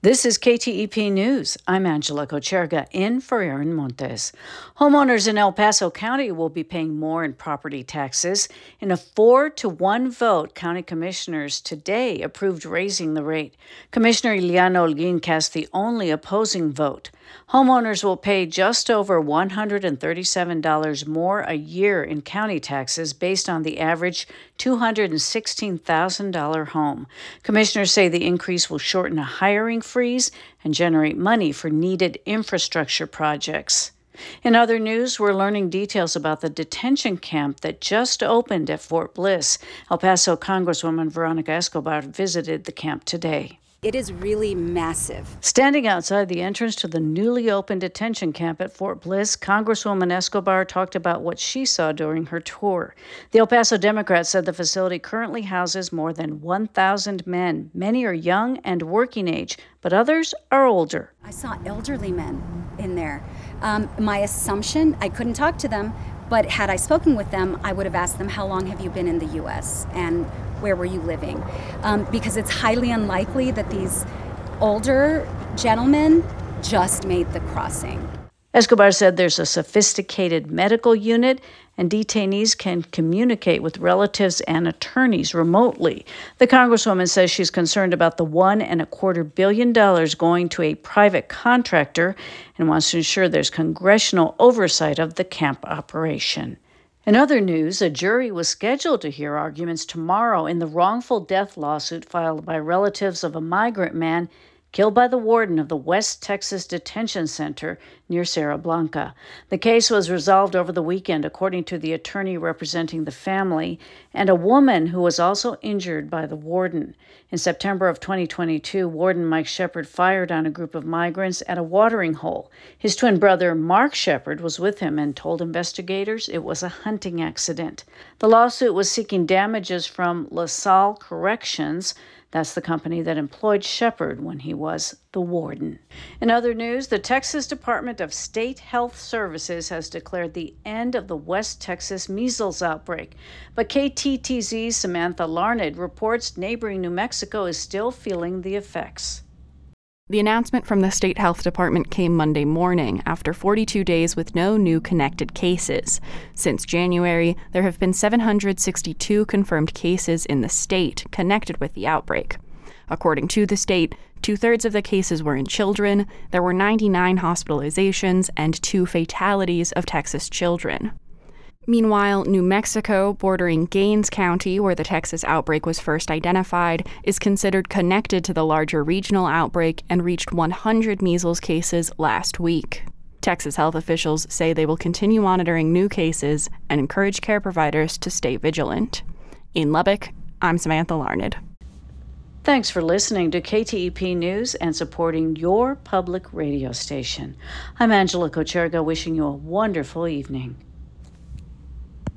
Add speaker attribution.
Speaker 1: This is KTEP News. I'm Angela Kocherga in for Aaron Montes. Homeowners in El Paso County will be paying more in property taxes. In a 4-1 vote, county commissioners today approved raising the rate. Commissioner Ileana Holguin cast the only opposing vote. Homeowners will pay just over $137 more a year in county taxes based on the average $216,000 home. Commissioners say the increase will shorten a hiring freeze and generate money for needed infrastructure projects. In other news, we're learning details about the detention camp that just opened at Fort Bliss. El Paso Congresswoman Veronica Escobar visited the camp today.
Speaker 2: It is really massive.
Speaker 1: Standing outside the entrance to the newly opened detention camp at Fort Bliss, Congresswoman Escobar talked about what she saw during her tour. The El Paso Democrat said the facility currently houses more than 1,000 men. Many are young and working age, but others are older.
Speaker 2: I saw elderly men in there. My assumption, I couldn't talk to them, but had I spoken with them, I would have asked them, how long have you been in the U.S. and where were you living? Because it's highly unlikely that these older gentlemen just made the crossing.
Speaker 1: Escobar said there's a sophisticated medical unit and detainees can communicate with relatives and attorneys remotely. The Congresswoman says she's concerned about the $1.25 billion going to a private contractor and wants to ensure there's congressional oversight of the camp operation. In other news, a jury was scheduled to hear arguments tomorrow in the wrongful death lawsuit filed by relatives of a migrant man killed by the warden of the West Texas Detention Center near Serra Blanca. The case was resolved over the weekend, according to the attorney representing the family, and a woman who was also injured by the warden. In September of 2022, Warden Mike Shepard fired on a group of migrants at a watering hole. His twin brother, Mark Shepard, was with him and told investigators it was a hunting accident. The lawsuit was seeking damages from LaSalle Corrections. That's the company that employed Shepard when he was the warden. In other news, the Texas Department of State Health Services has declared the end of the West Texas measles outbreak. But KTTZ's Samantha Larned reports neighboring New Mexico is still feeling the effects.
Speaker 3: The announcement from the State Health Department came Monday morning after 42 days with no new connected cases. Since January, there have been 762 confirmed cases in the state connected with the outbreak. According to the state, 2/3 of the cases were in children. There were 99 hospitalizations and 2 fatalities of Texas children. Meanwhile, New Mexico, bordering Gaines County, where the Texas outbreak was first identified, is considered connected to the larger regional outbreak and reached 100 measles cases last week. Texas health officials say they will continue monitoring new cases and encourage care providers to stay vigilant. In Lubbock, I'm Samantha Larned.
Speaker 1: Thanks for listening to KTEP News and supporting your public radio station. I'm Angela Kocherga, wishing you a wonderful evening.